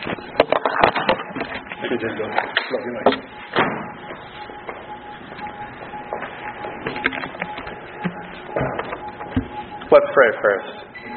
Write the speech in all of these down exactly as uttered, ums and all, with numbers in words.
Let's pray first.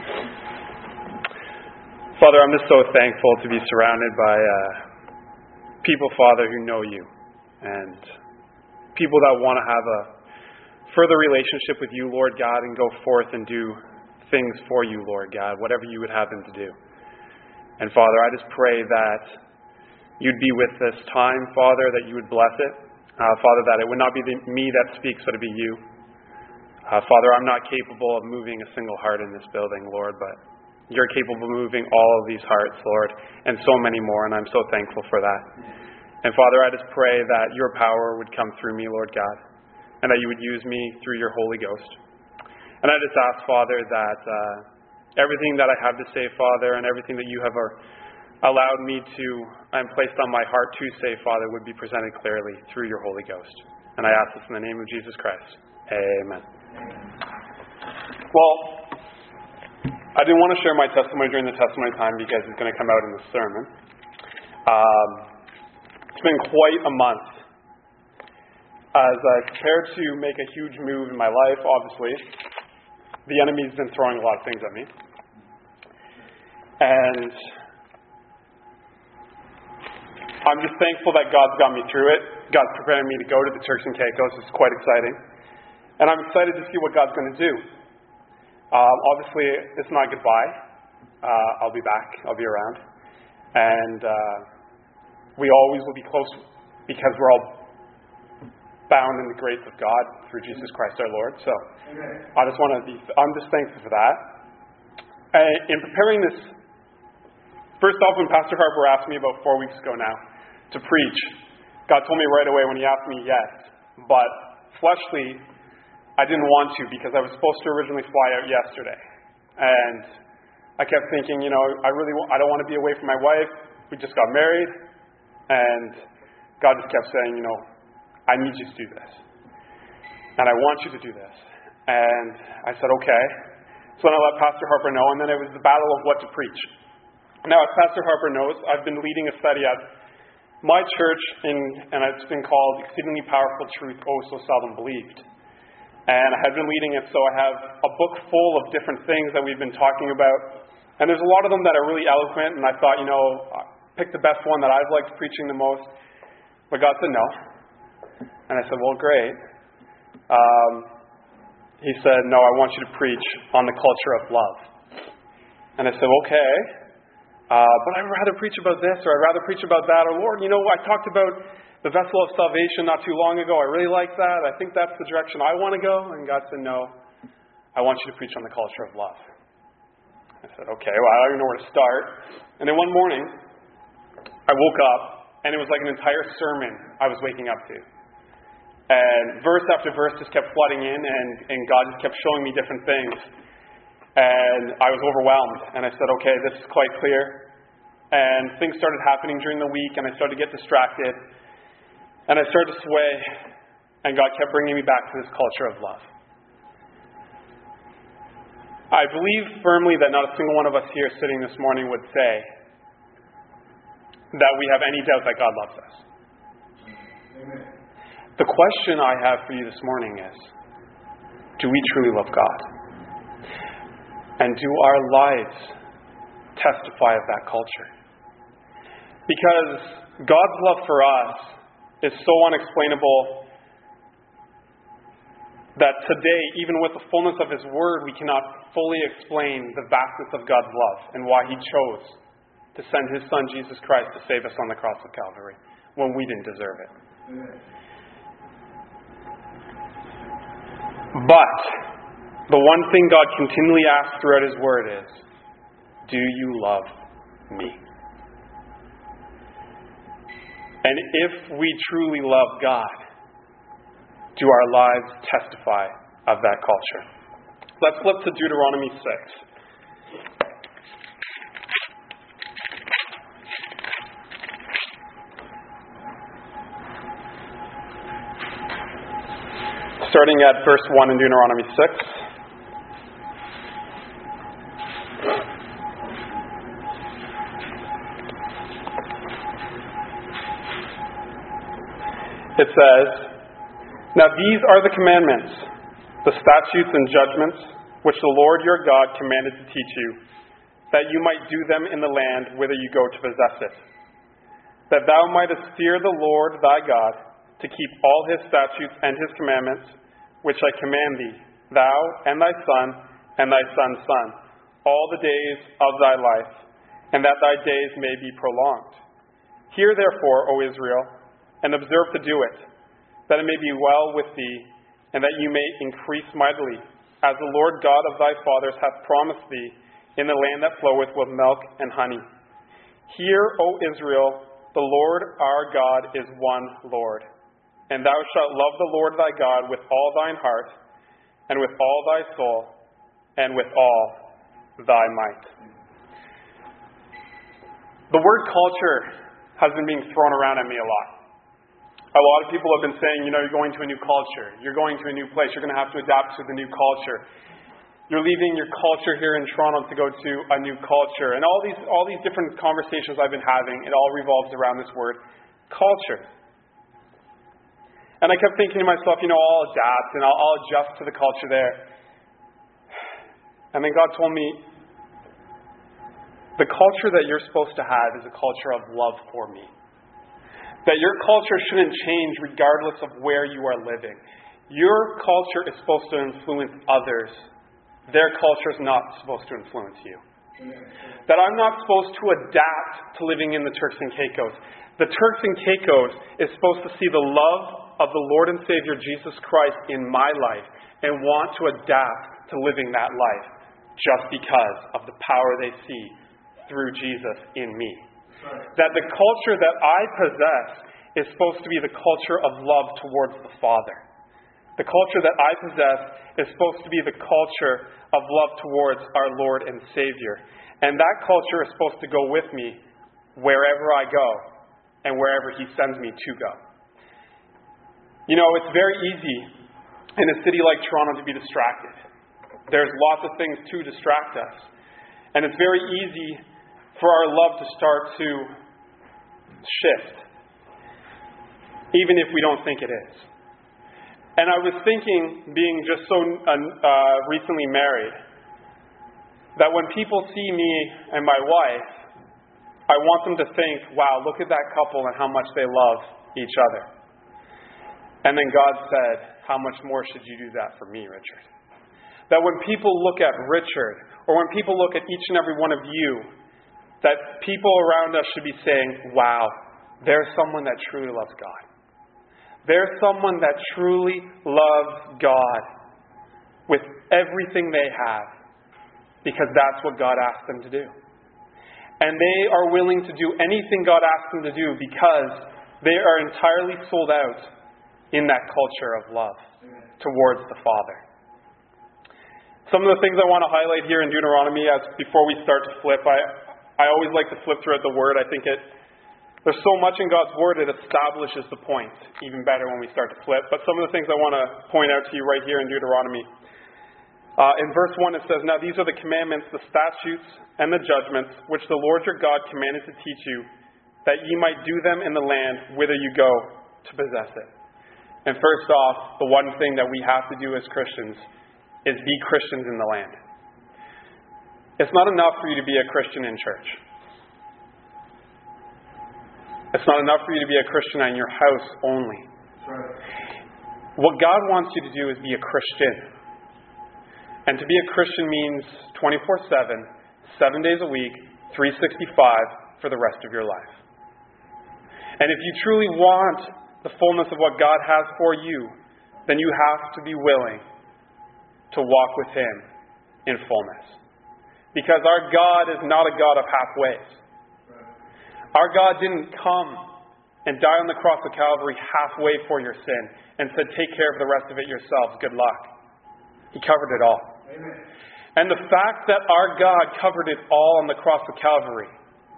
Father, I'm just so thankful to be surrounded by uh, people, Father, who know you, and people that want to have a further relationship with you, Lord God, and go forth and do things for you, Lord God, whatever you would have them to do. And Father, I just pray that you'd be with this time, Father, that you would bless it. Uh, Father, that it would not be the, me that speaks, but it be you. Uh, Father, I'm not capable of moving a single heart in this building, Lord, but you're capable of moving all of these hearts, Lord, and so many more, and I'm so thankful for that. And Father, I just pray that your power would come through me, Lord God, and that you would use me through your Holy Ghost. And I just ask, Father, that uh, everything that I have to say, Father, and everything that you have uh, allowed me to and placed on my heart to say, Father, would be presented clearly through your Holy Ghost. And I ask this in the name of Jesus Christ. Amen. Well, I didn't want to share my testimony during the testimony time because it's going to come out in the sermon. Um, it's been quite a month as I prepare to make a huge move in my life. Obviously, the enemy's been throwing a lot of things at me. And I'm just thankful that God's got me through it. God's preparing me to go to the Turks and Caicos. It's quite exciting. And I'm excited to see what God's going to do. Um, obviously, it's not goodbye. Uh, I'll be back. I'll be around. And uh, we always will be close because we're all bound in the grace of God through Jesus Christ our Lord. So Amen. I just want to be, I'm just thankful for that. And in preparing this, first off, when Pastor Harper asked me about four weeks ago now to preach, God told me right away when he asked me yes. But fleshly, I didn't want to because I was supposed to originally fly out yesterday. And I kept thinking, you know, I really I don't want to be away from my wife. We just got married. And God just kept saying, you know, I need you to do this. And I want you to do this. And I said, okay. So then I let Pastor Harper know, and then it was the battle of what to preach. Now, as Pastor Harper knows, I've been leading a study at my church, in, and it's been called Exceedingly Powerful Truth, Oh So Seldom Believed. And I had been leading it, so I have a book full of different things that we've been talking about. And there's a lot of them that are really eloquent, and I thought, you know, pick the best one that I've liked preaching the most. But God said no. And I said, well, great. Um, he said, no, I want you to preach on the culture of love. And I said, okay. Uh, but I'd rather preach about this, or I'd rather preach about that. Or, Lord, you know, I talked about the vessel of salvation not too long ago. I really like that. I think that's the direction I want to go. And God said, no, I want you to preach on the culture of love. I said, okay, well, I don't even know where to start. And then one morning, I woke up, and it was like an entire sermon I was waking up to. And verse after verse just kept flooding in, and, and God just kept showing me different things. And I was overwhelmed. And I said, okay, this is quite clear. And things started happening during the week, and I started to get distracted. And I started to sway, and God kept bringing me back to this culture of love. I believe firmly that not a single one of us here sitting this morning would say that we have any doubt that God loves us. Amen. The question I have for you this morning is, do we truly love God? And do our lives testify of that culture? Because God's love for us is so unexplainable that today, even with the fullness of His Word, we cannot fully explain the vastness of God's love and why He chose to send His Son, Jesus Christ, to save us on the cross of Calvary when we didn't deserve it. Amen. But the one thing God continually asks throughout His Word is, do you love me? And if we truly love God, do our lives testify of that culture? Let's flip to Deuteronomy six. Starting at verse one in Deuteronomy six. it says, "Now these are the commandments, the statutes and judgments, which the Lord your God commanded to teach you, that you might do them in the land whither you go to possess it, that thou mightest fear the Lord thy God, to keep all his statutes and his commandments, which I command thee, thou and thy son and thy son's son, all the days of thy life, and that thy days may be prolonged. Hear therefore, O Israel, and observe to do it, that it may be well with thee, and that you may increase mightily, as the Lord God of thy fathers hath promised thee, in the land that floweth with milk and honey. Hear, O Israel, the Lord our God is one Lord. And thou shalt love the Lord thy God with all thine heart, and with all thy soul, and with all thy might." The word culture has been being thrown around at me a lot. A lot of people have been saying, you know, you're going to a new culture. You're going to a new place. You're going to have to adapt to the new culture. You're leaving your culture here in Toronto to go to a new culture. And all these all these different conversations I've been having, it all revolves around this word, culture. And I kept thinking to myself, you know, I'll adapt and I'll, I'll adjust to the culture there. And then God told me, the culture that you're supposed to have is a culture of love for me. That your culture shouldn't change regardless of where you are living. Your culture is supposed to influence others. Their culture is not supposed to influence you. That I'm not supposed to adapt to living in the Turks and Caicos. The Turks and Caicos is supposed to see the love of the Lord and Savior Jesus Christ in my life and want to adapt to living that life just because of the power they see through Jesus in me. That the culture that I possess is supposed to be the culture of love towards the Father. The culture that I possess is supposed to be the culture of love towards our Lord and Savior. And that culture is supposed to go with me wherever I go and wherever He sends me to go. You know, it's very easy in a city like Toronto to be distracted. There's lots of things to distract us. And it's very easy for our love to start to shift, even if we don't think it is. And I was thinking, being just so uh, recently married, that when people see me and my wife, I want them to think, wow, look at that couple and how much they love each other. And then God said, how much more should you do that for me, Richard? That when people look at Richard, or when people look at each and every one of you, that people around us should be saying, wow, there's someone that truly loves God. There's someone that truly loves God with everything they have, because that's what God asked them to do. And they are willing to do anything God asks them to do because they are entirely sold out in that culture of love towards the Father. Some of the things I want to highlight here in Deuteronomy, as before we start to flip, I I always like to flip throughout the Word. I think it there's so much in God's Word, it establishes the point even better when we start to flip. But some of the things I want to point out to you right here in Deuteronomy. Uh, in verse one it says, "Now these are the commandments, the statutes, and the judgments, which the Lord your God commanded to teach you, that ye might do them in the land whither you go to possess it." And first off, the one thing that we have to do as Christians is be Christians in the land. It's not enough for you to be a Christian in church. It's not enough for you to be a Christian in your house only. What God wants you to do is be a Christian. And to be a Christian means twenty-four seven, seven days a week, three sixty-five for the rest of your life. And if you truly want the fullness of what God has for you, then you have to be willing to walk with Him in fullness. Because our God is not a God of halfways. Our God didn't come and die on the cross of Calvary halfway for your sin and said, take care of the rest of it yourselves. Good luck. He covered it all. Amen. And the fact that our God covered it all on the cross of Calvary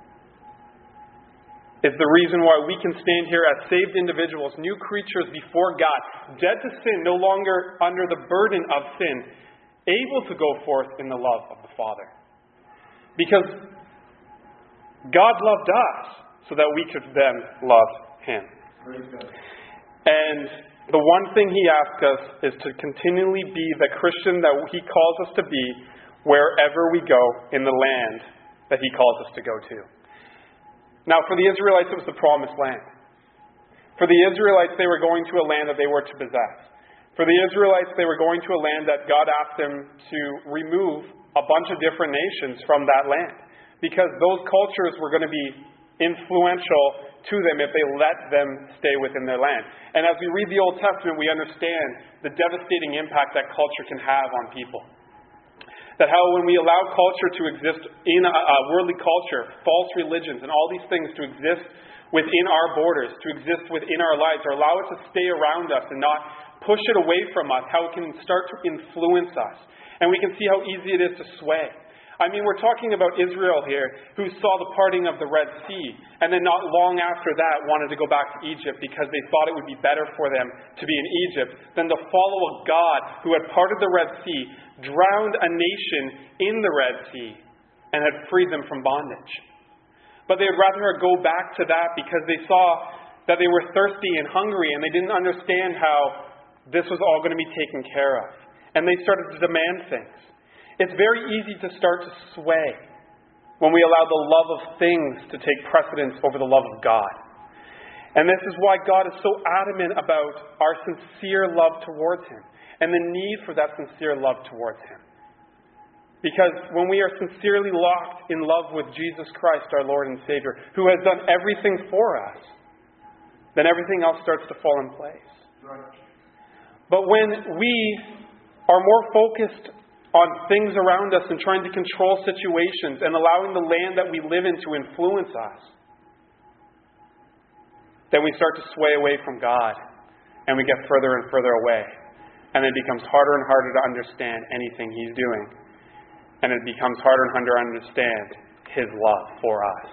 is the reason why we can stand here as saved individuals, new creatures before God, dead to sin, no longer under the burden of sin, able to go forth in the love of the Father. Because God loved us so that we could then love Him. And the one thing he asks us is to continually be the Christian that he calls us to be wherever we go in the land that he calls us to go to. Now, for the Israelites, it was the promised land. For the Israelites, they were going to a land that they were to possess. For the Israelites, they were going to a land that God asked them to remove a bunch of different nations from that land, because those cultures were going to be influential to them if they let them stay within their land. And as we read the Old Testament, we understand the devastating impact that culture can have on people. That how when we allow culture to exist in a, a worldly culture, false religions and all these things to exist within our borders, to exist within our lives, or allow it to stay around us and not push it away from us, how it can start to influence us. And we can see how easy it is to sway. I mean, we're talking about Israel here, who saw the parting of the Red Sea, and then not long after that wanted to go back to Egypt because they thought it would be better for them to be in Egypt than to follow a God who had parted the Red Sea, drowned a nation in the Red Sea, and had freed them from bondage. But they would rather go back to that because they saw that they were thirsty and hungry, and they didn't understand how this was all going to be taken care of. And they started to demand things. It's very easy to start to sway when we allow the love of things to take precedence over the love of God. And this is why God is so adamant about our sincere love towards Him and the need for that sincere love towards Him. Because when we are sincerely locked in love with Jesus Christ, our Lord and Savior, who has done everything for us, then everything else starts to fall in place. But when we are more focused on things around us and trying to control situations and allowing the land that we live in to influence us, then we start to sway away from God and we get further and further away. And it becomes harder and harder to understand anything He's doing. And it becomes harder and harder to understand His love for us.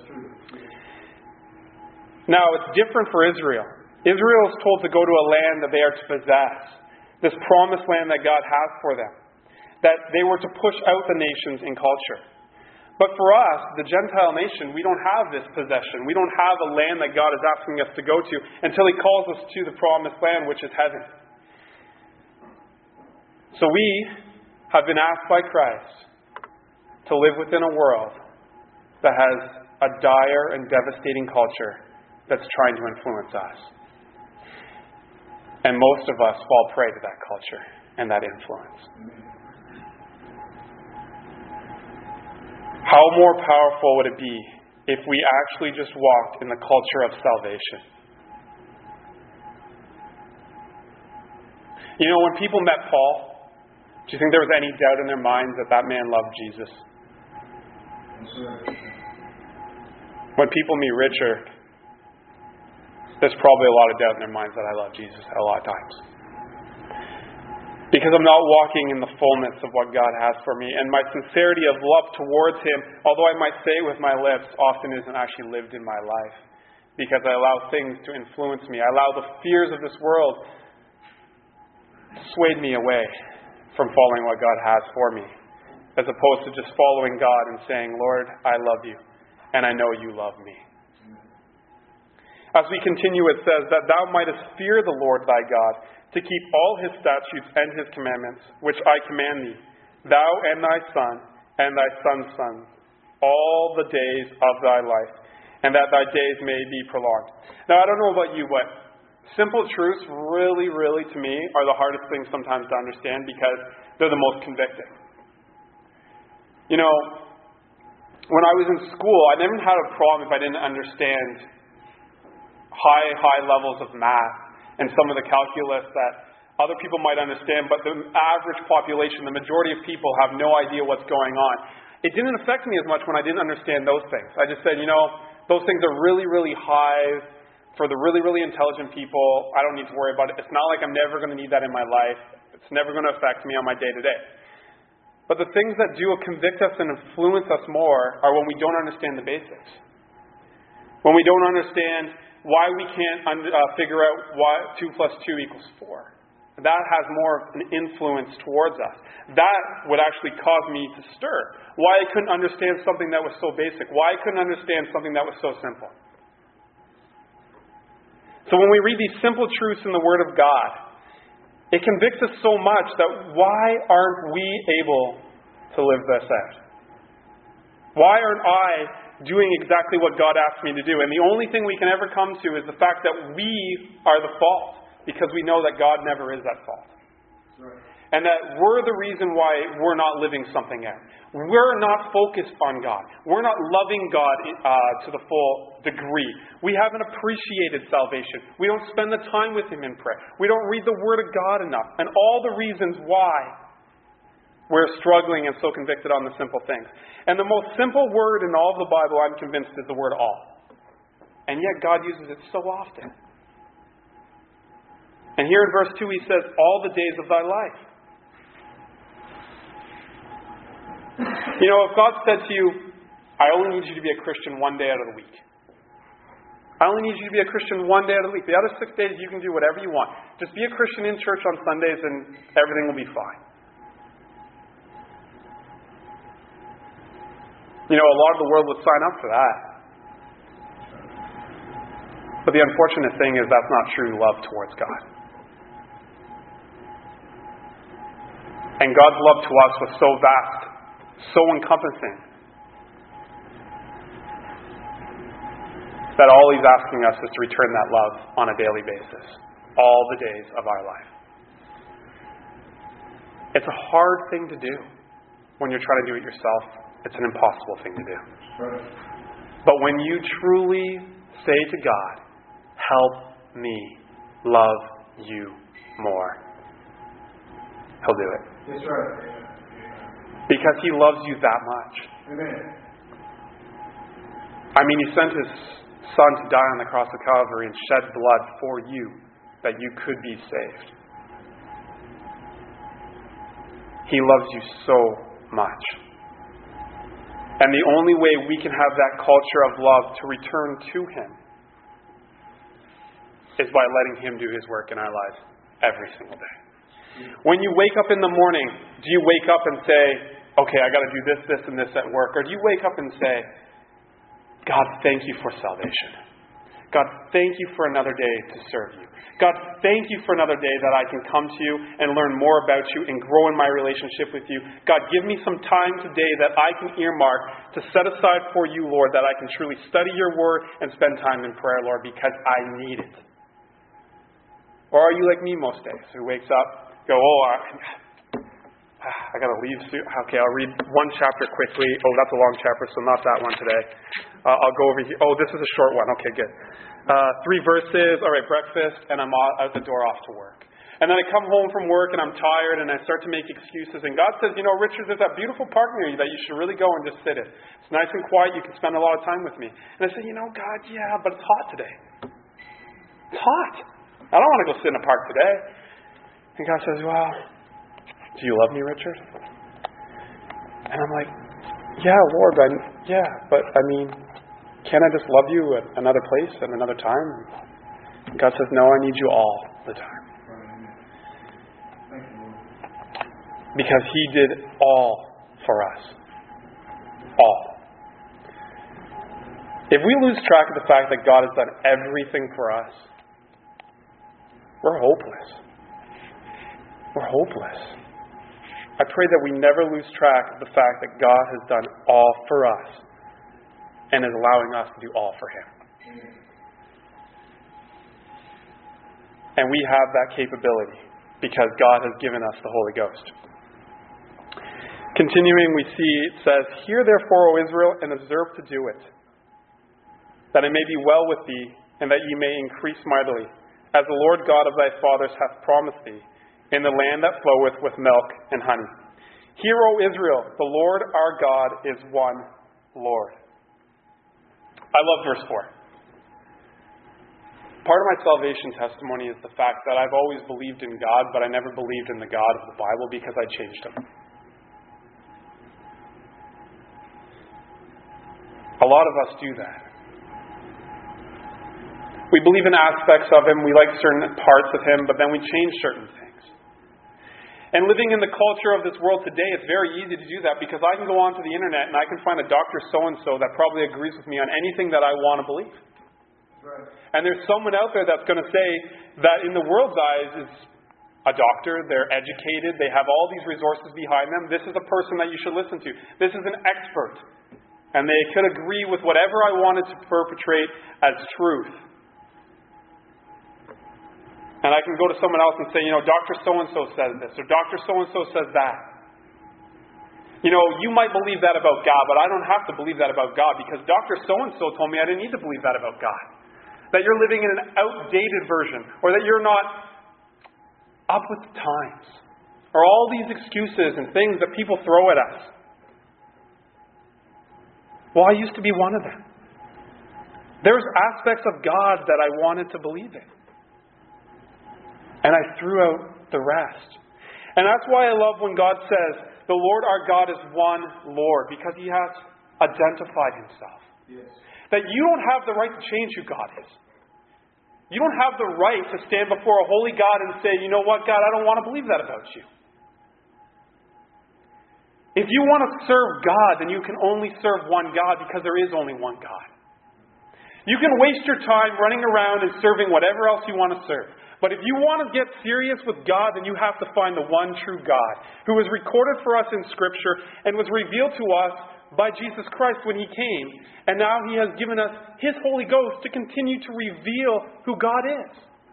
Now, it's different for Israel. Israel is told to go to a land that they are to possess, this promised land that God has for them. That they were to push out the nations in culture. But for us, the Gentile nation, we don't have this possession. We don't have a land that God is asking us to go to until He calls us to the promised land, which is heaven. So we have been asked by Christ to live within a world that has a dire and devastating culture that's trying to influence us. And most of us fall prey to that culture and that influence. How more powerful would it be if we actually just walked in the culture of salvation? You know, when people met Paul, do you think there was any doubt in their minds that that man loved Jesus? When people meet Richard, there's probably a lot of doubt in their minds that I love Jesus a lot of times. Because I'm not walking in the fullness of what God has for me. And my sincerity of love towards Him, although I might say it with my lips, often isn't actually lived in my life. Because I allow things to influence me. I allow the fears of this world to sway me away from following what God has for me. As opposed to just following God and saying, Lord, I love You. And I know You love me. As we continue, it says that thou mightest fear the Lord thy God, to keep all His statutes and His commandments, which I command thee, thou and thy son, and thy son's son, all the days of thy life, and that thy days may be prolonged. Now, I don't know about you, but simple truths really, really, to me, are the hardest things sometimes to understand because they're the most convicting. You know, when I was in school, I never had a problem if I didn't understand high, high levels of math and some of the calculus that other people might understand, but the average population, the majority of people, have no idea what's going on. It didn't affect me as much when I didn't understand those things. I just said, you know, those things are really, really high for the really, really intelligent people. I don't need to worry about it. It's not like I'm never going to need that in my life. It's never going to affect me on my day-to-day. But the things that do convict us and influence us more are when we don't understand the basics. When we don't understand why we can't uh, figure out why two plus two equals four. That has more of an influence towards us. That would actually cause me to stir. Why I couldn't understand something that was so basic. Why I couldn't understand something that was so simple. So when we read these simple truths in the Word of God, it convicts us so much that why aren't we able to live this out? Why aren't I doing exactly what God asked me to do? And the only thing we can ever come to is the fact that we are the fault, because we know that God never is at fault. Right. And that we're the reason why we're not living something out. We're not focused on God. We're not loving God uh, to the full degree. We haven't appreciated salvation. We don't spend the time with Him in prayer. We don't read the Word of God enough. And all the reasons why we're struggling and so convicted on the simple things. And the most simple word in all of the Bible, I'm convinced, is the word all. And yet God uses it so often. And here in verse two He says, all the days of thy life. You know, if God said to you, I only need you to be a Christian one day out of the week. I only need you to be a Christian one day out of the week. The other six days you can do whatever you want. Just be a Christian in church on Sundays and everything will be fine. You know, a lot of the world would sign up for that. But the unfortunate thing is that's not true love towards God. And God's love to us was so vast, so encompassing, that all He's asking us is to return that love on a daily basis, all the days of our life. It's a hard thing to do when you're trying to do it yourself. It's an impossible thing to do. But when you truly say to God, help me love you more, He'll do it. That's right. Because He loves you that much. Amen. I mean, He sent His Son to die on the cross of Calvary and shed blood for you that you could be saved. He loves you so much. And the only way we can have that culture of love to return to Him is by letting Him do His work in our lives every single day. When you wake up in the morning, do you wake up and say, okay, I got to do this, this, and this at work? Or do you wake up and say, God, thank you for salvation. God, thank you for another day to serve you. God, thank you for another day that I can come to you and learn more about you and grow in my relationship with you. God, give me some time today that I can earmark to set aside for you, Lord, that I can truly study your word and spend time in prayer, Lord, because I need it. Or are you like me most days, who wakes up, go, oh, I, I got to leave soon. Okay, I'll read one chapter quickly. Oh, that's a long chapter, so not that one today. Uh, I'll go over here. Oh, this is a short one. Okay, good. Uh, three verses. All right, breakfast, and I'm out the door off to work. And then I come home from work, and I'm tired, and I start to make excuses. And God says, you know, Richard, there's that beautiful park near you that you should really go and just sit in. It's nice and quiet. You can spend a lot of time with me. And I say, you know, God, yeah, but it's hot today. It's hot. I don't want to go sit in a park today. And God says, well, do you love me, Richard? And I'm like, yeah, Lord, I, yeah, but I mean, can't I just love you at another place at another time? And God says, no, I need you all the time. Because He did all for us. All. If we lose track of the fact that God has done everything for us, we're hopeless. We're hopeless. I pray that we never lose track of the fact that God has done all for us and is allowing us to do all for Him. And we have that capability because God has given us the Holy Ghost. Continuing, we see it says, hear therefore, O Israel, and observe to do it, that it may be well with thee, and that ye may increase mightily, as the Lord God of thy fathers hath promised thee, in the land that floweth with milk and honey. Hear, O Israel, the Lord our God is one Lord. I love verse four. Part of my salvation testimony is the fact that I've always believed in God, but I never believed in the God of the Bible because I changed Him. A lot of us do that. We believe in aspects of Him, we like certain parts of Him, but then we change certain things. And living in the culture of this world today, it's very easy to do that because I can go onto the internet and I can find a doctor so-and-so that probably agrees with me on anything that I want to believe. Right. And there's someone out there that's going to say that in the world's eyes is a doctor, they're educated, they have all these resources behind them. This is a person that you should listen to. This is an expert. And they could agree with whatever I wanted to perpetrate as truth. And I can go to someone else and say, you know, Doctor So-and-so says this, or Doctor So-and-so says that. You know, you might believe that about God, but I don't have to believe that about God, because Doctor So-and-so told me I didn't need to believe that about God. That you're living in an outdated version, or that you're not up with the times, or all these excuses and things that people throw at us. Well, I used to be one of them. There's aspects of God that I wanted to believe in. And I threw out the rest. And that's why I love when God says, the Lord our God is one Lord, because He has identified Himself. Yes. That you don't have the right to change who God is. You don't have the right to stand before a holy God and say, you know what, God, I don't want to believe that about you. If you want to serve God, then you can only serve one God, because there is only one God. You can waste your time running around and serving whatever else you want to serve. But if you want to get serious with God, then you have to find the one true God, who was recorded for us in Scripture and was revealed to us by Jesus Christ when He came. And now He has given us His Holy Ghost to continue to reveal who God is.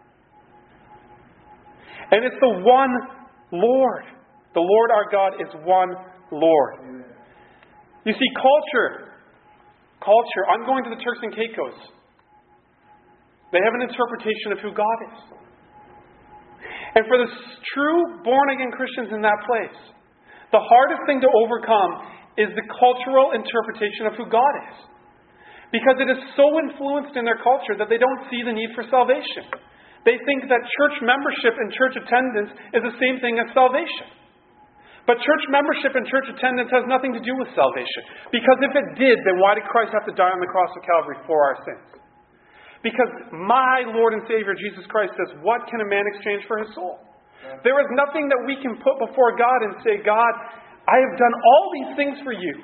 And it's the one Lord. The Lord our God is one Lord. Amen. You see, culture, culture, I'm going to the Turks and Caicos. They have an interpretation of who God is. And for the true born-again Christians in that place, the hardest thing to overcome is the cultural interpretation of who God is. Because it is so influenced in their culture that they don't see the need for salvation. They think that church membership and church attendance is the same thing as salvation. But church membership and church attendance has nothing to do with salvation. Because if it did, then why did Christ have to die on the cross of Calvary for our sins? Because my Lord and Savior Jesus Christ says, what can a man exchange for his soul? There is nothing that we can put before God and say, God, I have done all these things for you.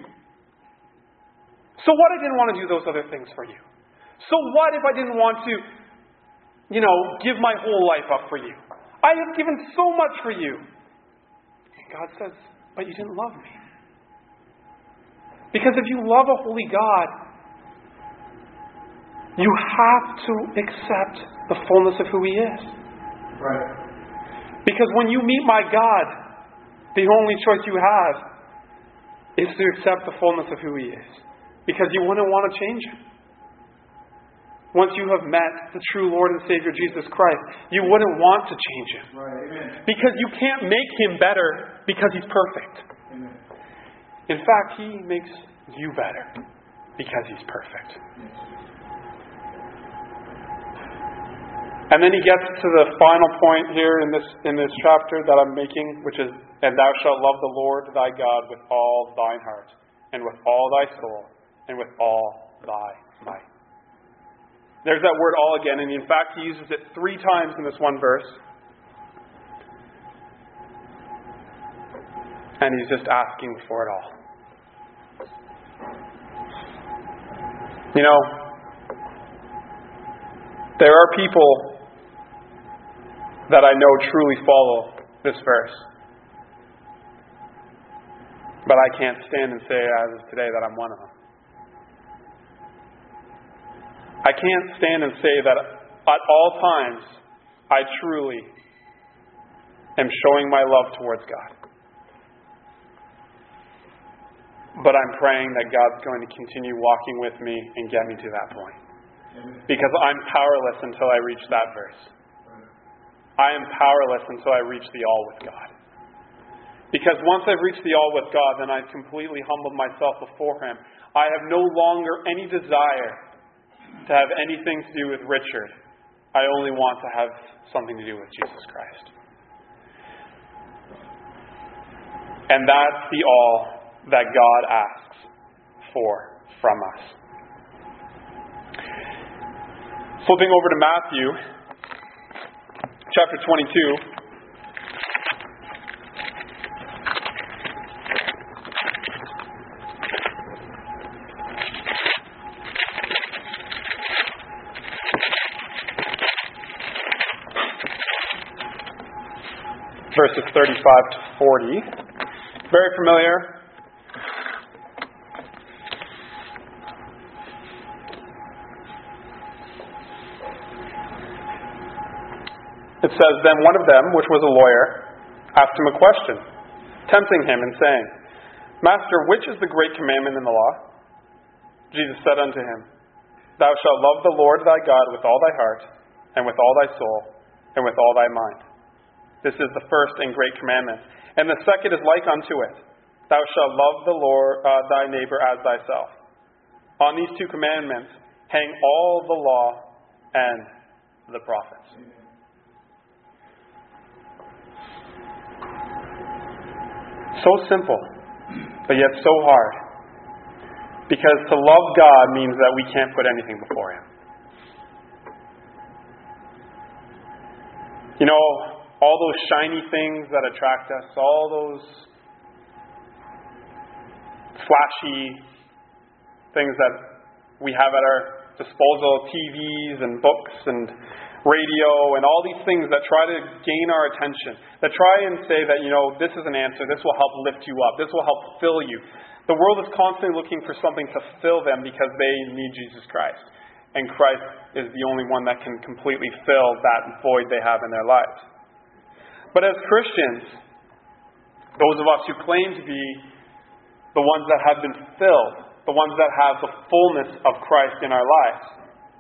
So what I didn't want to do those other things for you? So what if I didn't want to, you know, give my whole life up for you? I have given so much for you. And God says, but you didn't love me. Because if you love a holy God, you have to accept the fullness of who He is. Right. Because when you meet my God, the only choice you have is to accept the fullness of who He is. Because you wouldn't want to change Him. Once you have met the true Lord and Savior Jesus Christ, you wouldn't want to change Him. Right. Amen. Because you can't make Him better because He's perfect. Amen. In fact, He makes you better because He's perfect. Yes. And then he gets to the final point here in this in this chapter that I'm making, which is, and thou shalt love the Lord thy God with all thine heart, and with all thy soul, and with all thy might. There's that word all again, and in fact he uses it three times in this one verse. And he's just asking for it all. You know, there are people that I know truly follow this verse. But I can't stand and say as of today that I'm one of them. I can't stand and say that at all times I truly am showing my love towards God. But I'm praying that God's going to continue walking with me and get me to that point. Because I'm powerless until I reach that verse. I am powerless until I reach the all with God. Because once I've reached the all with God, then I've completely humbled myself before Him. I have no longer any desire to have anything to do with Richard. I only want to have something to do with Jesus Christ. And that's the all that God asks for from us. Flipping over to Matthew, chapter twenty-two. verses thirty-five to forty. Very familiar. It says, "Then one of them, which was a lawyer, asked him a question, tempting him and saying, 'Master, which is the great commandment in the law?' Jesus said unto him, 'Thou shalt love the Lord thy God with all thy heart, and with all thy soul, and with all thy mind. This is the first and great commandment. And the second is like unto it. Thou shalt love the Lord uh, thy neighbor as thyself. On these two commandments hang all the law and the prophets.'" So simple, but yet so hard. Because to love God means that we can't put anything before Him. You know, all those shiny things that attract us, all those flashy things that we have at our disposal, T Vs and books and radio and all these things that try to gain our attention, that try and say that, you know, this is an answer, this will help lift you up, this will help fill you. The world is constantly looking for something to fill them because they need Jesus Christ. And Christ is the only one that can completely fill that void they have in their lives. But as Christians, those of us who claim to be the ones that have been filled, the ones that have the fullness of Christ in our lives,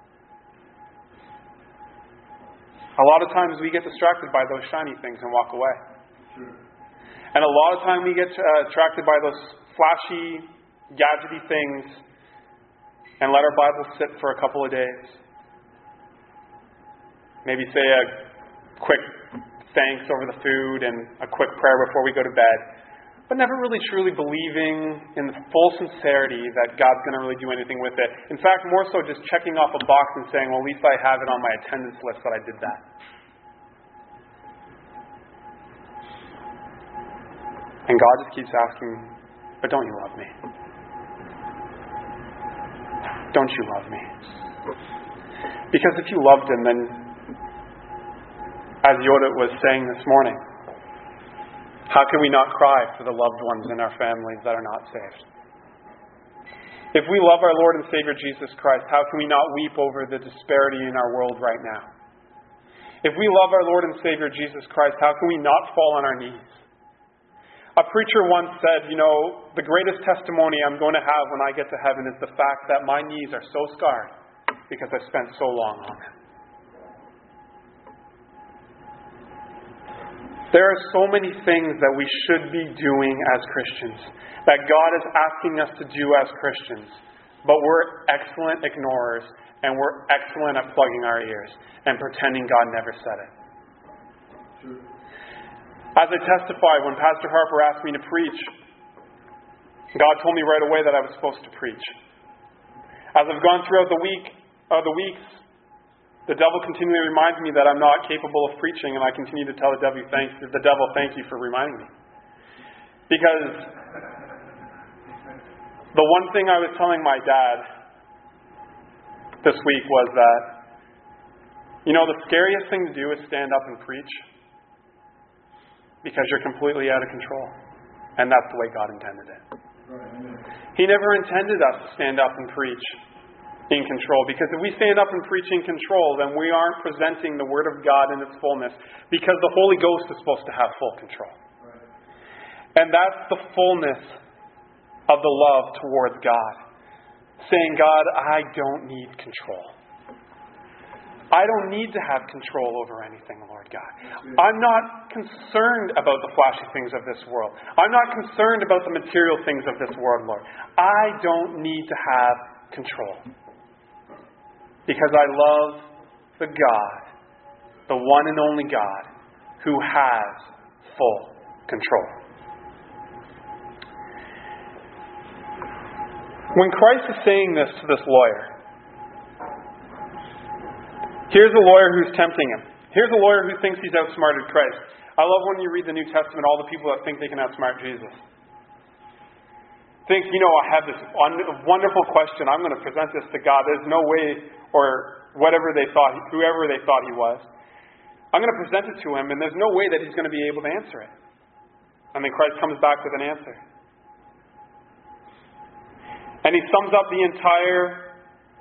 a lot of times we get distracted by those shiny things and walk away. Sure. And a lot of time we get uh, attracted by those flashy, gadgety things and let our Bible sit for a couple of days. Maybe say a quick thanks over the food and a quick prayer before we go to bed. But never really truly believing in the full sincerity that God's going to really do anything with it. In fact, more so just checking off a box and saying, well, at least I have it on my attendance list that I did that. And God just keeps asking, but don't you love me? Don't you love me? Because if you loved Him, then, as Yoda was saying this morning, how can we not cry for the loved ones in our families that are not saved? If we love our Lord and Savior Jesus Christ, how can we not weep over the disparity in our world right now? If we love our Lord and Savior Jesus Christ, how can we not fall on our knees? A preacher once said, you know, the greatest testimony I'm going to have when I get to heaven is the fact that my knees are so scarred because I spent so long on them. There are so many things that we should be doing as Christians, that God is asking us to do as Christians, but we're excellent ignorers, and we're excellent at plugging our ears and pretending God never said it. True. As I testified, when Pastor Harper asked me to preach, God told me right away that I was supposed to preach. As I've gone throughout the week, uh, the weeks, the devil continually reminds me that I'm not capable of preaching, and I continue to tell the devil, thank, the devil, thank you for reminding me. Because the one thing I was telling my dad this week was that, you know, the scariest thing to do is stand up and preach because you're completely out of control. And that's the way God intended it. He never intended us to stand up and preach in control, because if we stand up and preach in control, then we aren't presenting the Word of God in its fullness, because the Holy Ghost is supposed to have full control. Right. And that's the fullness of the love towards God. Saying, God, I don't need control. I don't need to have control over anything, Lord God. I'm not concerned about the flashy things of this world. I'm not concerned about the material things of this world, Lord. I don't need to have control. Because I love the God, the one and only God, who has full control. When Christ is saying this to this lawyer, here's a lawyer who's tempting him. Here's a lawyer who thinks he's outsmarted Christ. I love when you read the New Testament, all the people that think they can outsmart Jesus. Think, you know, I have this wonderful question. I'm going to present this to God. There's no way, or whatever they thought, whoever they thought he was. I'm going to present it to him, and there's no way that he's going to be able to answer it. And then Christ comes back with an answer. And he sums up the entire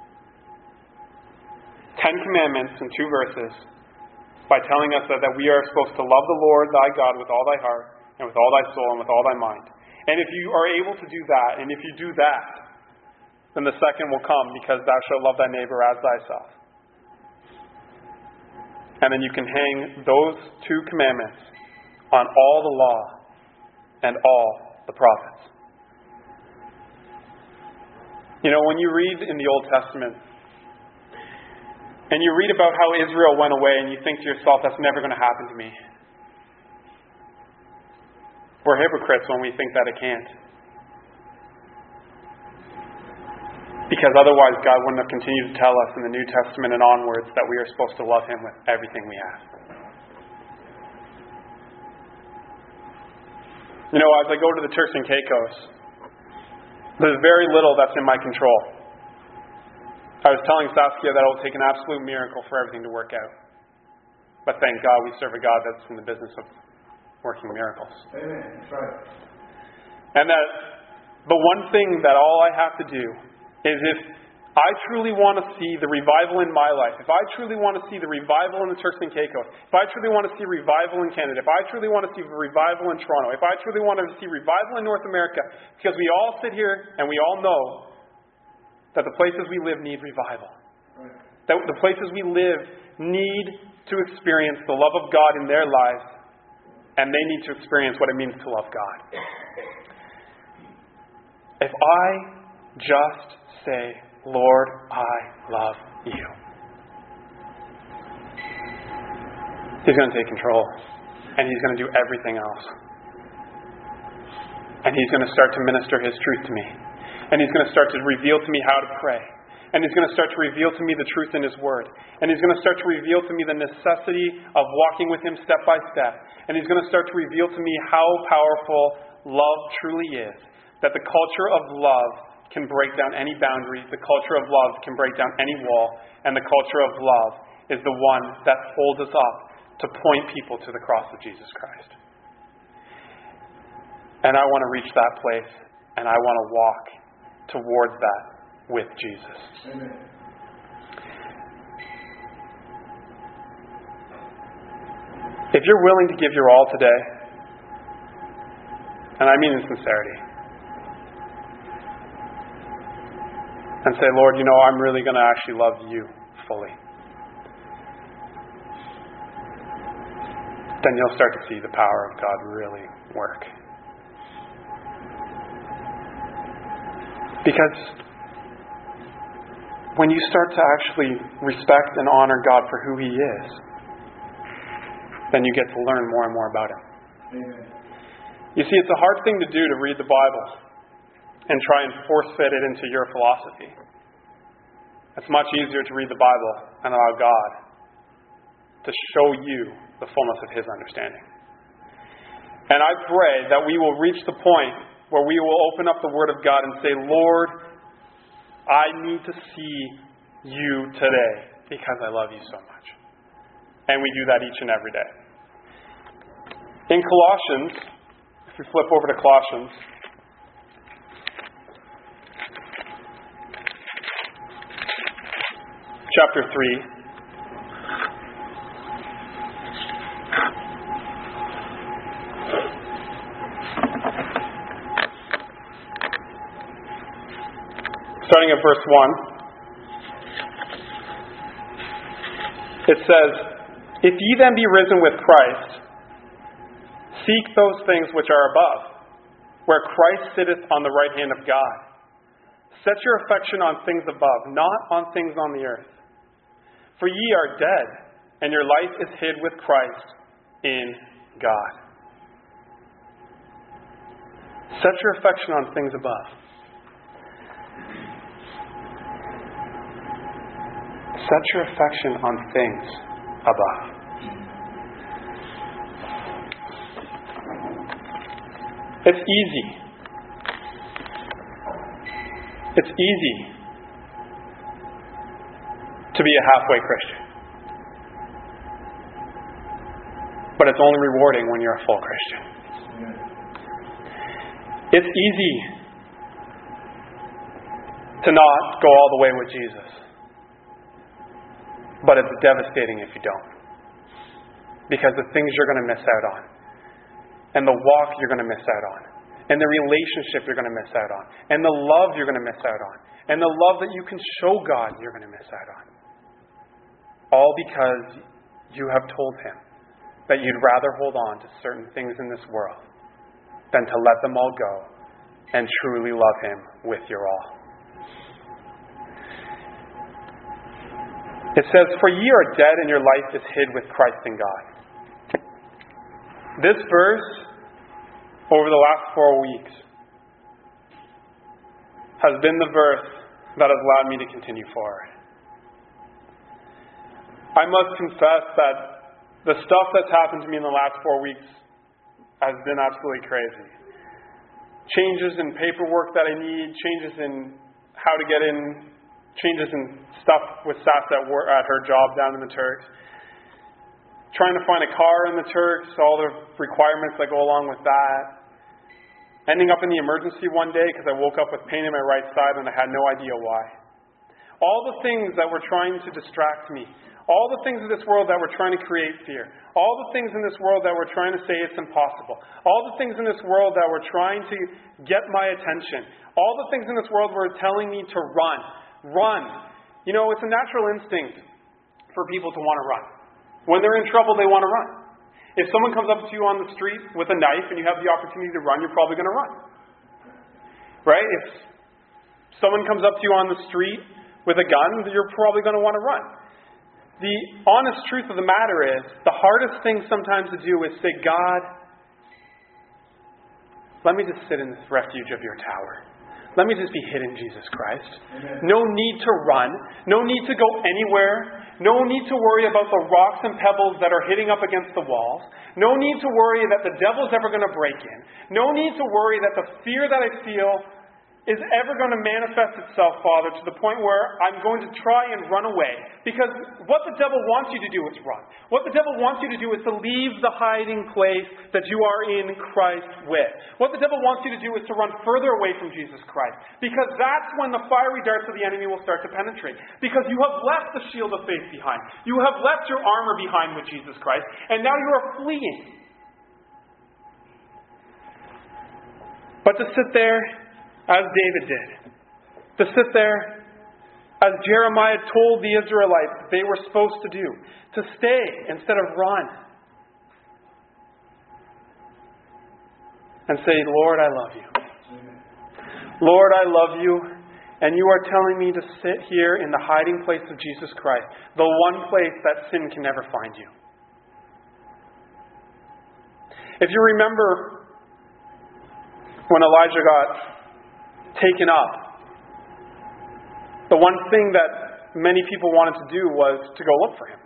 Ten Commandments in two verses by telling us that, that we are supposed to love the Lord thy God with all thy heart, and with all thy soul, and with all thy mind. And if you are able to do that, and if you do that, then the second will come, because thou shalt love thy neighbor as thyself. And then you can hang those two commandments on all the law and all the prophets. You know, when you read in the Old Testament, and you read about how Israel went away, and you think to yourself, that's never going to happen to me. We're hypocrites when we think that it can't. Because otherwise God wouldn't have continued to tell us in the New Testament and onwards that we are supposed to love Him with everything we have. You know, as I go to the Turks and Caicos, there's very little that's in my control. I was telling Saskia that it will take an absolute miracle for everything to work out. But thank God we serve a God that's in the business of working miracles. Amen. That's right. And that the one thing that all I have to do is, if I truly want to see the revival in my life, if I truly want to see the revival in the Turks and Caicos, if I truly want to see revival in Canada, if I truly want to see revival in Toronto, if I truly want to see revival in North America, because we all sit here and we all know that the places we live need revival. Right. That the places we live need to experience the love of God in their lives, and they need to experience what it means to love God. If I just say, Lord, I love you, He's going to take control, and He's going to do everything else. And He's going to start to minister His truth to me. And He's going to start to reveal to me how to pray. And He's going to start to reveal to me the truth in His Word. And He's going to start to reveal to me the necessity of walking with Him step by step. And He's going to start to reveal to me how powerful love truly is. That the culture of love can break down any boundary. The culture of love can break down any wall. And the culture of love is the one that holds us up to point people to the cross of Jesus Christ. And I want to reach that place. And I want to walk towards that with Jesus. Amen. If you're willing to give your all today, and I mean in sincerity, and say, Lord, you know, I'm really going to actually love you fully, then you'll start to see the power of God really work. Because when you start to actually respect and honor God for who He is, then you get to learn more and more about Him. Amen. You see, it's a hard thing to do to read the Bible and try and force-fit it into your philosophy. It's much easier to read the Bible and allow God to show you the fullness of His understanding. And I pray that we will reach the point where we will open up the Word of God and say, Lord, I need to see you today because I love you so much. And we do that each and every day. In Colossians, if we flip over to Colossians, chapter three, starting at verse one, it says, If ye then be risen with Christ, seek those things which are above, where Christ sitteth on the right hand of God. Set your affection on things above, not on things on the earth. For ye are dead, and your life is hid with Christ in God. Set your affection on things above. Set your affection on things above. It's easy. It's easy to be a halfway Christian. But it's only rewarding when you're a full Christian. It's easy to not go all the way with Jesus. But it's devastating if you don't. Because the things you're going to miss out on, and the walk you're going to miss out on, and the relationship you're going to miss out on, and the love you're going to miss out on, and the love that you can show God you're going to miss out on. All because you have told Him that you'd rather hold on to certain things in this world than to let them all go and truly love Him with your all. It says, "For ye are dead, and your life is hid with Christ in God." This verse, over the last four weeks, has been the verse that has allowed me to continue forward. I must confess that the stuff that's happened to me in the last four weeks has been absolutely crazy. Changes in paperwork that I need, changes in how to get in, changes in stuff with Sass at, work, at her job down in the Turks. Trying to find a car in the Turks, all the requirements that go along with that. Ending up in the emergency one day because I woke up with pain in my right side and I had no idea why. All the things that were trying to distract me. All the things in this world that were trying to create fear. All the things in this world that were trying to say it's impossible. All the things in this world that were trying to get my attention. All the things in this world were telling me to run. Run. You know, it's a natural instinct for people to want to run. When they're in trouble, they want to run. If someone comes up to you on the street with a knife and you have the opportunity to run, you're probably going to run. Right? If someone comes up to you on the street with a gun, you're probably going to want to run. The honest truth of the matter is, the hardest thing sometimes to do is say, God, let me just sit in this refuge of your tower. Let me just be hid in Jesus Christ. Amen. No need to run. No need to go anywhere. No need to worry about the rocks and pebbles that are hitting up against the walls. No need to worry that the devil's ever going to break in. No need to worry that the fear that I feel is ever going to manifest itself, Father, to the point where I'm going to try and run away. Because what the devil wants you to do is run. What the devil wants you to do is to leave the hiding place that you are in Christ with. What the devil wants you to do is to run further away from Jesus Christ. Because that's when the fiery darts of the enemy will start to penetrate. Because you have left the shield of faith behind. You have left your armor behind with Jesus Christ. And now you are fleeing. But to sit there, as David did, to sit there, as Jeremiah told the Israelites they were supposed to do, to stay instead of run, and say, Lord, I love you. Lord, I love you, and you are telling me to sit here in the hiding place of Jesus Christ, the one place that sin can never find you. If you remember when Elijah got taken up, the one thing that many people wanted to do was to go look for him.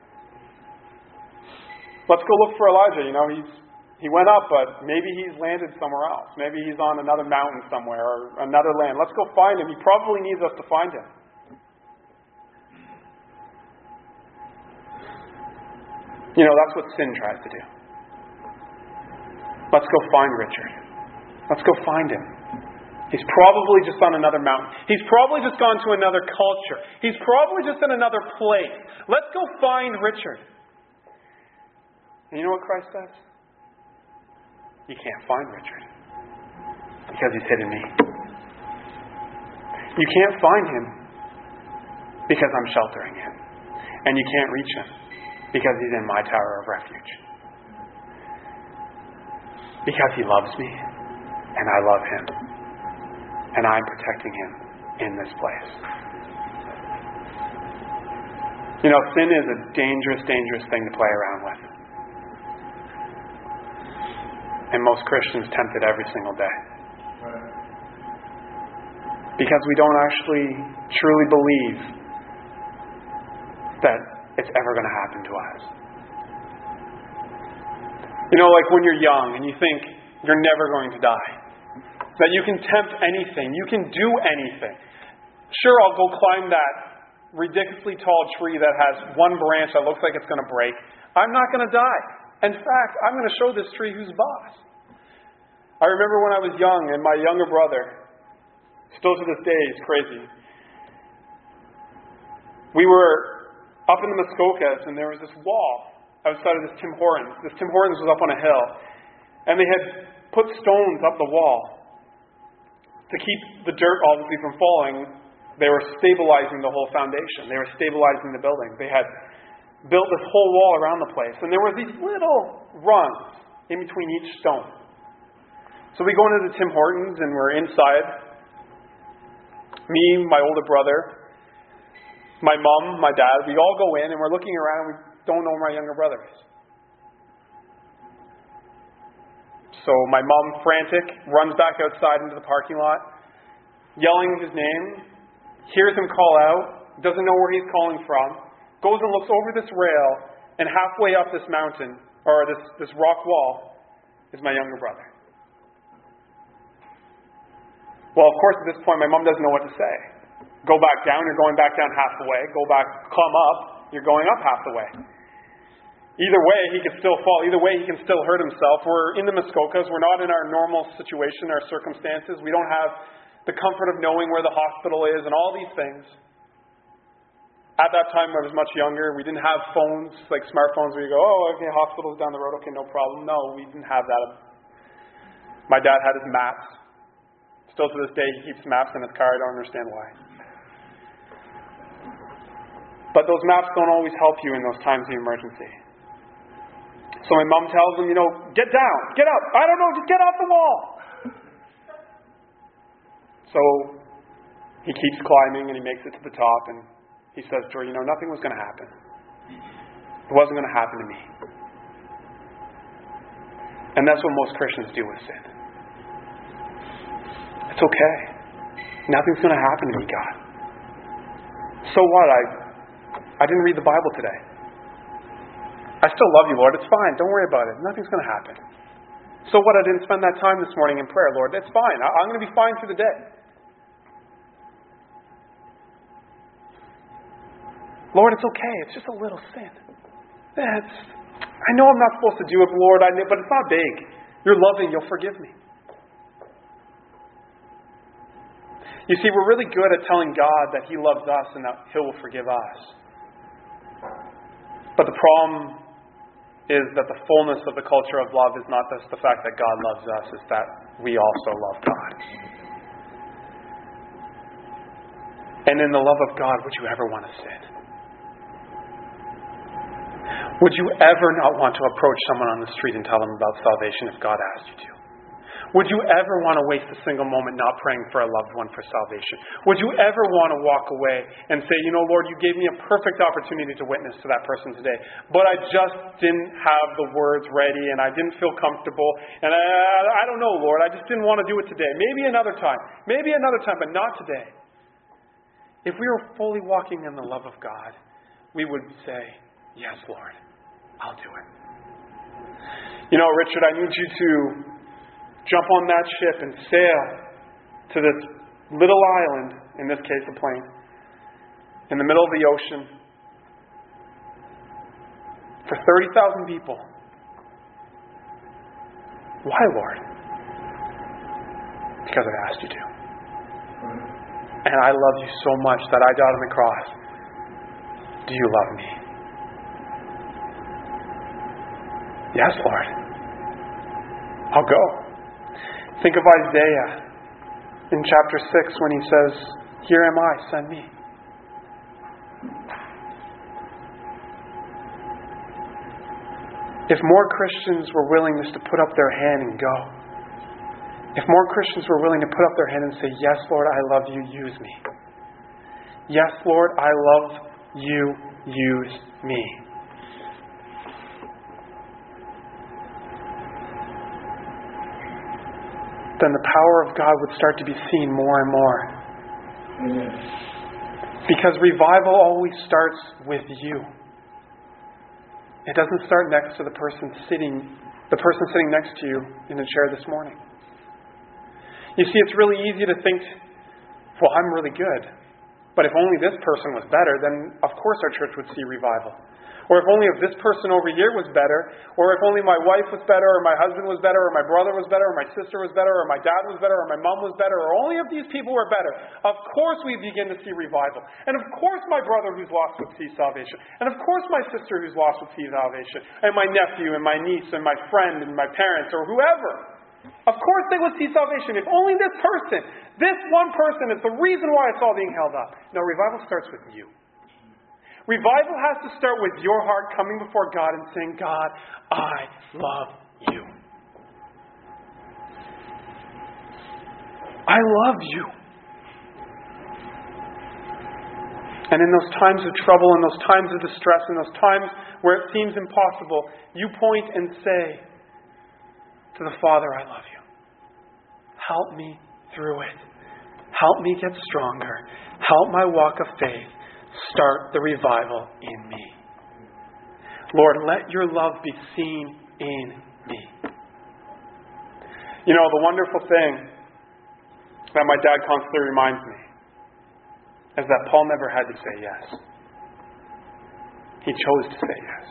Let's go look for Elijah. You know, he's he went up, but maybe he's landed somewhere else. Maybe he's on another mountain somewhere or another land. Let's go find him. He probably needs us to find him. You know, that's what sin tries to do. Let's go find Richard. Let's go find him. He's probably just on another mountain. He's probably just gone to another culture. He's probably just in another place. Let's go find Richard. And you know what Christ says? You can't find Richard because he's hidden me. You can't find him because I'm sheltering him. And you can't reach him because he's in my tower of refuge. Because he loves me and I love him. And I'm protecting him in this place. You know, sin is a dangerous, dangerous thing to play around with. And most Christians tempt it every single day. Because we don't actually truly believe that it's ever going to happen to us. You know, like when you're young and you think you're never going to die. That you can tempt anything. You can do anything. Sure, I'll go climb that ridiculously tall tree that has one branch that looks like it's going to break. I'm not going to die. In fact, I'm going to show this tree who's boss. I remember when I was young and my younger brother, still to this day, he's crazy. We were up in the Muskokas and there was this wall outside of this Tim Hortons. This Tim Hortons was up on a hill. And they had put stones up the wall to keep the dirt, obviously, from falling. They were stabilizing the whole foundation. They were stabilizing the building. They had built this whole wall around the place. And there were these little rungs in between each stone. So we go into the Tim Hortons and we're inside. Me, my older brother, my mom, my dad, we all go in and we're looking around and we don't know where my younger brother is. So my mom, frantic, runs back outside into the parking lot, yelling his name, hears him call out, doesn't know where he's calling from, goes and looks over this rail, and halfway up this mountain, or this, this rock wall, is my younger brother. Well, of course, at this point, my mom doesn't know what to say. Go back down, you're going back down half the way. Go back, come up, you're going up half the way. Either way, he could still fall. Either way, he can still hurt himself. We're in the Muskokas. We're not in our normal situation, our circumstances. We don't have the comfort of knowing where the hospital is and all these things. At that time, I was much younger. We didn't have phones, like smartphones where you go, oh, okay, hospital's down the road. Okay, no problem. No, we didn't have that. My dad had his maps. Still to this day, he keeps maps in his car. I don't understand why. But those maps don't always help you in those times of emergency. So my mom tells him, you know, get down, get up. I don't know, just get off the wall. So he keeps climbing and he makes it to the top and he says to her, you know, nothing was going to happen. It wasn't going to happen to me. And that's what most Christians do with sin. It's okay. Nothing's going to happen to me, God. So what? I I didn't read the Bible today. I still love you, Lord. It's fine. Don't worry about it. Nothing's going to happen. So what? I didn't spend that time this morning in prayer, Lord. It's fine. I'm going to be fine through the day. Lord, it's okay. It's just a little sin. It's, I know I'm not supposed to do it, Lord, I know, but it's not big. You're loving. You'll forgive me. You see, we're really good at telling God that He loves us and that He will forgive us. But the problem is that the fullness of the culture of love is not just the fact that God loves us, it's that we also love God. And in the love of God, would you ever want to sin? Would you ever not want to approach someone on the street and tell them about salvation if God asked you to? Would you ever want to waste a single moment not praying for a loved one for salvation? Would you ever want to walk away and say, you know, Lord, you gave me a perfect opportunity to witness to that person today, but I just didn't have the words ready and I didn't feel comfortable and I, I don't know, Lord, I just didn't want to do it today. Maybe another time. Maybe another time, but not today. If we were fully walking in the love of God, we would say, yes, Lord, I'll do it. You know, Richard, I need you to jump on that ship and sail to this little island, in this case a plane, in the middle of the ocean for thirty thousand people. Why, Lord? Because I asked you to. And I love you so much that I died on the cross. Do you love me? Yes, Lord. I'll go. Think of Isaiah in chapter six when he says, here am I, send me. If more Christians were willing just to put up their hand and go, if more Christians were willing to put up their hand and say, yes, Lord, I love you, use me. Yes, Lord, I love you, use me. Then the power of God would start to be seen more and more. Amen. Because revival always starts with you. It doesn't start next to the person sitting, the person sitting next to you in the chair this morning. You see, it's really easy to think, well, I'm really good. But if only this person was better, then of course our church would see revival. Or if only if this person over here was better, or if only my wife was better, or my husband was better, or my brother was better, or my sister was better, or my dad was better, or my mom was better, or only if these people were better. Of course we begin to see revival. And of course my brother who's lost would see salvation. And of course my sister who's lost would see salvation. And my nephew and my niece and my friend and my parents or whoever. Of course they would see salvation. If only this person, this one person is the reason why it's all being held up. No, revival starts with you. Revival has to start with your heart coming before God and saying, God, I love you. I love you. And in those times of trouble, in those times of distress, in those times where it seems impossible, you point and say to the Father, I love you. Help me through it. Help me get stronger. Help my walk of faith. Start the revival in me. Lord, let your love be seen in me. You know, the wonderful thing that my dad constantly reminds me is that Paul never had to say yes. He chose to say yes.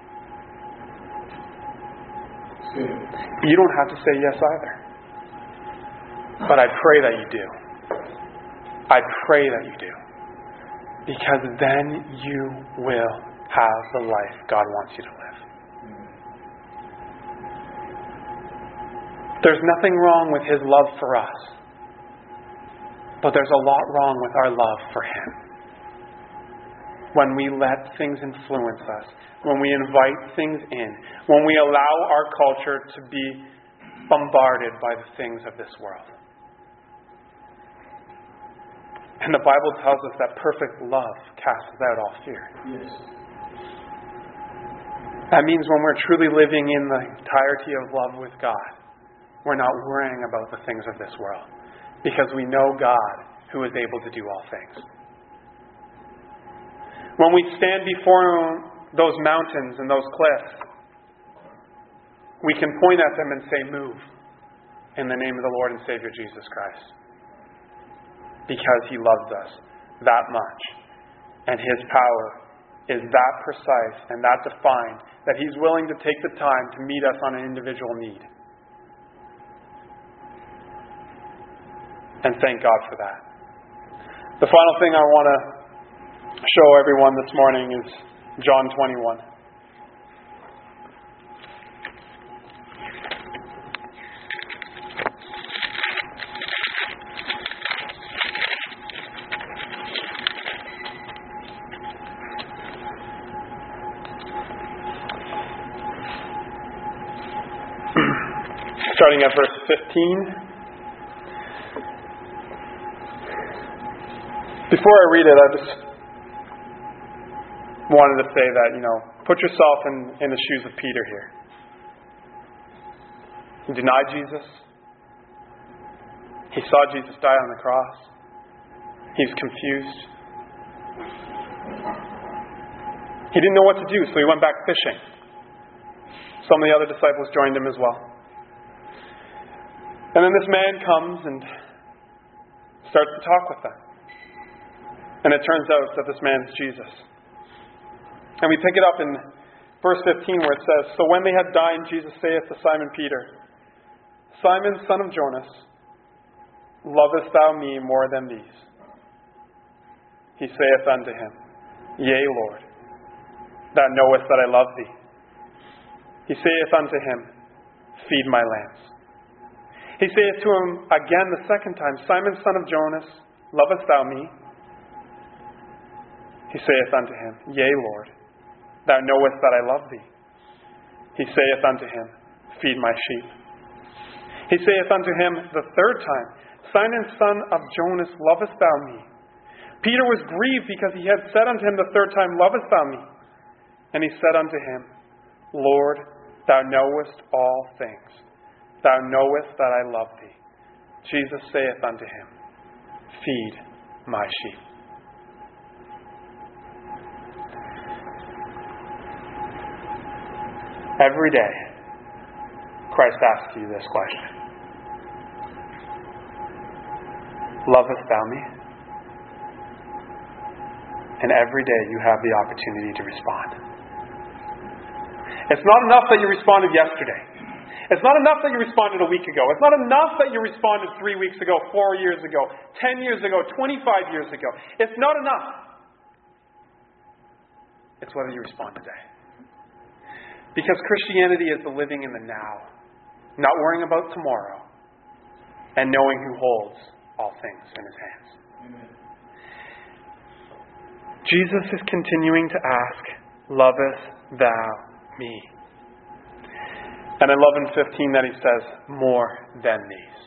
You don't have to say yes either. But I pray that you do. I pray that you do. Because then you will have the life God wants you to live. There's nothing wrong with His love for us. But there's a lot wrong with our love for Him. When we let things influence us. When we invite things in. When we allow our culture to be bombarded by the things of this world. And the Bible tells us that perfect love casts out all fear. Yes. That means when we're truly living in the entirety of love with God, we're not worrying about the things of this world. Because we know God who is able to do all things. When we stand before those mountains and those cliffs, we can point at them and say, move in the name of the Lord and Savior Jesus Christ. Because He loves us that much. And His power is that precise and that defined that He's willing to take the time to meet us on an individual need. And thank God for that. The final thing I want to show everyone this morning is John twenty-one. Starting at verse fifteen. Before I read it, I just wanted to say that, you know, put yourself in, in the shoes of Peter here. He denied Jesus. He saw Jesus die on the cross. He's confused. He didn't know what to do, so he went back fishing. Some of the other disciples joined him as well. And then this man comes and starts to talk with them. And it turns out that this man is Jesus. And we pick it up in verse fifteen where it says, So when they had dined, Jesus saith to Simon Peter, Simon, son of Jonas, lovest thou me more than these? He saith unto him, Yea, Lord, thou knowest that I love thee. He saith unto him, Feed my lambs. He saith to him again the second time, Simon, son of Jonas, lovest thou me? He saith unto him, Yea, Lord, thou knowest that I love thee. He saith unto him, Feed my sheep. He saith unto him the third time, Simon, son of Jonas, lovest thou me? Peter was grieved because he had said unto him the third time, Lovest thou me? And he said unto him, Lord, thou knowest all things. Thou knowest that I love thee. Jesus saith unto him, Feed my sheep. Every day, Christ asks you this question. Lovest thou me? And every day you have the opportunity to respond. It's not enough that you responded yesterday. It's not enough that you responded a week ago. It's not enough that you responded three weeks ago, four years ago, ten years ago, twenty-five years ago. It's not enough. It's whether you respond today. Because Christianity is the living in the now, not worrying about tomorrow, and knowing who holds all things in His hands. Amen. Jesus is continuing to ask, lovest thou me? And I love in fifteen that He says, more than these.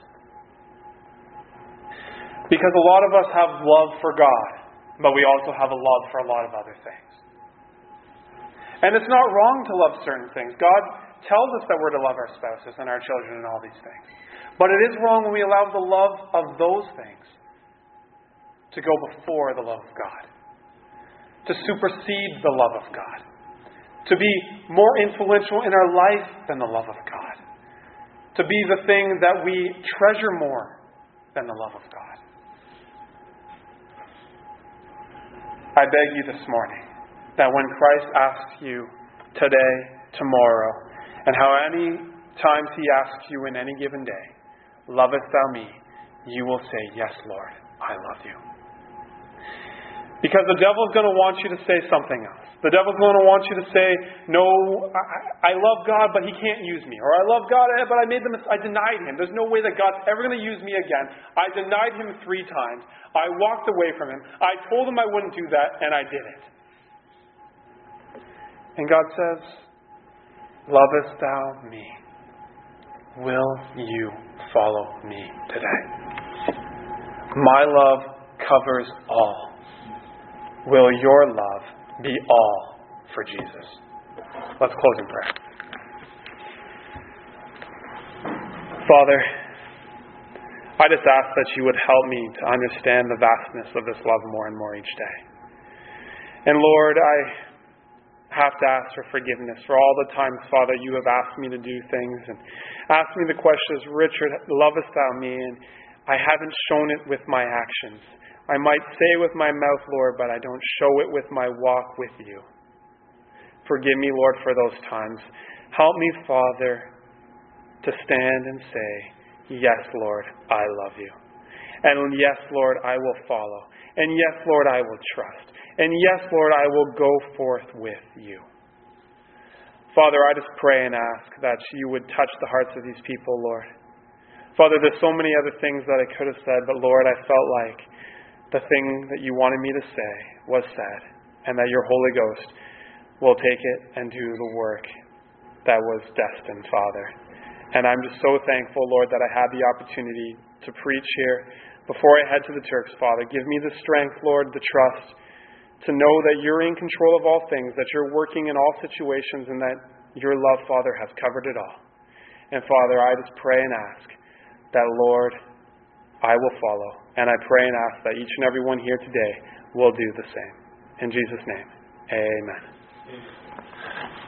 Because a lot of us have love for God, but we also have a love for a lot of other things. And it's not wrong to love certain things. God tells us that we're to love our spouses and our children and all these things. But it is wrong when we allow the love of those things to go before the love of God, to supersede the love of God, to be more influential in our life than the love of God, to be the thing that we treasure more than the love of God. I beg you this morning that when Christ asks you today, tomorrow, and how many times He asks you in any given day, lovest thou me? You will say, yes, Lord, I love you. Because the devil's going to want you to say something else. The devil's going to want you to say, no, I, I love God, but He can't use me. Or I love God, but I made the mis- I denied Him. There's no way that God's ever going to use me again. I denied Him three times. I walked away from Him. I told Him I wouldn't do that, and I did it. And God says, lovest thou me? Will you follow me today? My love covers all. Will your love be all for Jesus? Let's close in prayer. Father, I just ask that you would help me to understand the vastness of this love more and more each day. And Lord, I have to ask for forgiveness for all the times, Father, you have asked me to do things and asked me the questions, Richard, lovest thou me? And I haven't shown it with my actions. I might say with my mouth, Lord, but I don't show it with my walk with you. Forgive me, Lord, for those times. Help me, Father, to stand and say, yes, Lord, I love you. And yes, Lord, I will follow. And yes, Lord, I will trust. And yes, Lord, I will go forth with you. Father, I just pray and ask that you would touch the hearts of these people, Lord. Father, there's so many other things that I could have said, but Lord, I felt like the thing that you wanted me to say was said, and that your Holy Ghost will take it and do the work that was destined, Father. And I'm just so thankful, Lord, that I had the opportunity to preach here before I head to the Turks, Father. Give me the strength, Lord, the trust, to know that you're in control of all things, that you're working in all situations, and that your love, Father, has covered it all. And Father, I just pray and ask that, Lord, I will follow. And I pray and ask that each and every one here today will do the same. In Jesus' name, amen. Amen.